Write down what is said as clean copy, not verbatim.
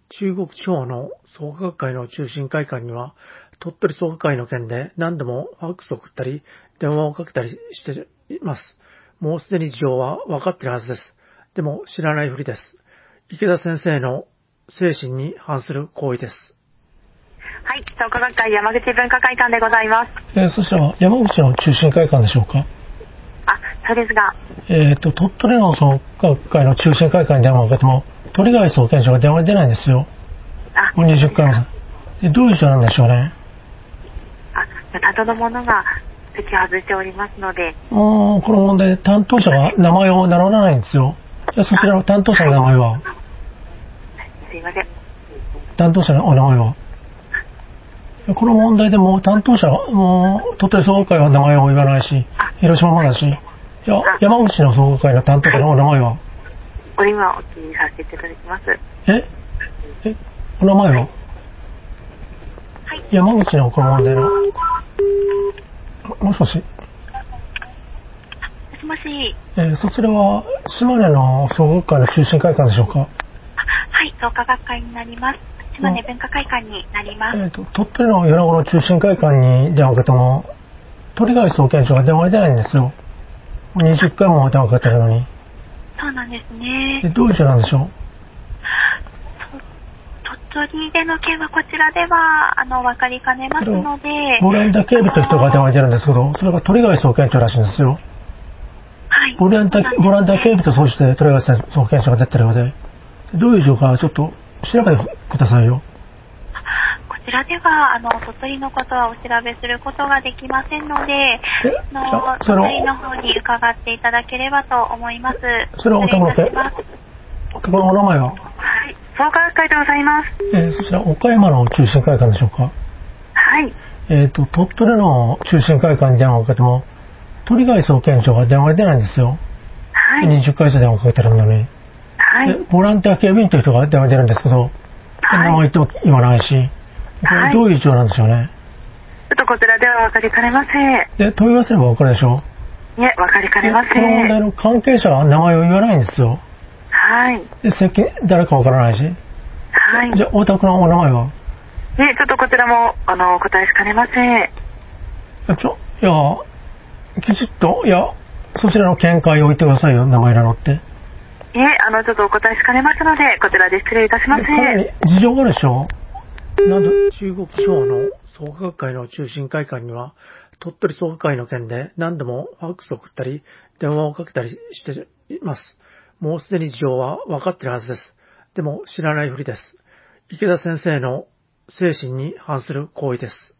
中国地方の創価学会の中心会館には、鳥取創価会の件で何度もファックスを送ったり、電話をかけたりしています。もうすでに事情は分かっているはずです。でも知らないふりです。池田先生の精神に反する行為です。 はい、創価学会山口文化会館でございます。 そちらは山口の中心会館でしょうか？ そうですが。 鳥取の創価学会の中心会館に電話をかけても、鳥貝総研長が電話に出ないんですよ。もう20回も。どういう人なんでしょうね。 担当の者が席を外しておりますので。 この問題で担当者が名前を名乗らないんですよ。じゃあそちらの担当者の名前は？ すいません。 担当者のお名前は？この問題でも担当者は、鳥取総合会は名前を言わないし、広島もだし、山口の総合会の担当者のお名前は？ 今お聞きさせていただきます。 お名前は？ はい。 山口のこの問題の。もしもし。 もしもし。 そちらは島根の総合会の中心会館でしょうか？ はい、創価学会になります。島根文化会館になります。 鳥取の米子の中心会館に電話をかけても、鳥貝総研長が電話に出ないんですよ。20回も電話かけてるのに。 そうなんですね。 どういう人なんでしょう？ 鳥取での件はこちらでは分かりかねますので。 ボランティア警備という人が電話に出るんですけど、それが鳥貝総研長らしいんですよ。 はい。 ボランティア警備と称して鳥貝総研長が出てるようで、どういう状況かちょっと調べてくださいよ。 こちらでは鳥取のことはお調べすることができませんので、鳥取の方に伺っていただければと思います。 それはお宅のお名前は？ はい、創価学会でございます。 そちら岡山の中心会館でしょうか？ はい。 鳥取の中心会館に電話をかけても、鳥貝総研長が電話に出ないんですよ。 はい。 20回以上電話をかけてるのに。 はい。 ボランティア警備員という人が電話に出るんですけど、名前言っても言わないし、これどういう事情なんでしょうね。 ちょっとこちらでは分かりかねません。 問い合わせれば分かるでしょう。 いえ、分かりかねません。 この問題の関係者は名前を言わないんですよ。 はい。 誰か分からないし。 はい。 じゃあ、お宅のお名前は？ ちょっとこちらもお答えしかねません。 きちっと、そちらの見解を言ってくださいよ、名前なのって。 ちょっとお答えしかねますので、こちらで失礼いたします。 かなり事情があるでしょ。中国地方の創価学会の中心会館には、鳥取創価会の件で何度もファックスを送ったり、電話をかけたりしています。もうすでに事情は分かっているはずです。でも知らないふりです。池田先生の精神に反する行為です。